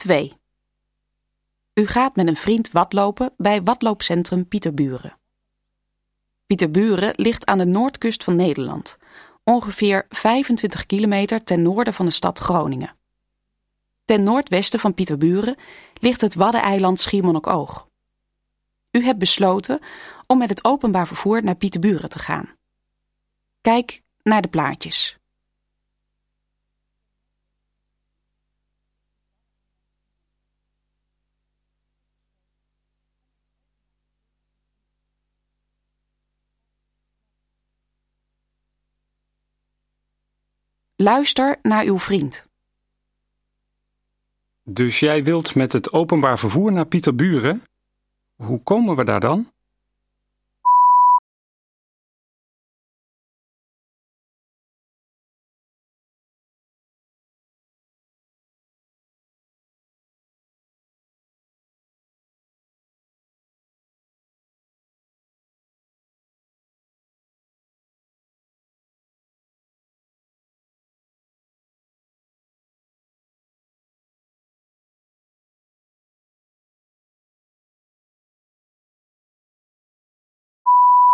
2. U gaat met een vriend watlopen bij watloopcentrum Pieterburen. Pieterburen ligt aan de noordkust van Nederland, ongeveer 25 kilometer ten noorden van de stad Groningen. Ten noordwesten van Pieterburen ligt het waddeneiland Schiermonnikoog. U hebt besloten om met het openbaar vervoer naar Pieterburen te gaan. Kijk naar de plaatjes. Luister naar uw vriend. Dus jij wilt met het openbaar vervoer naar Pieterburen? Hoe komen we daar dan?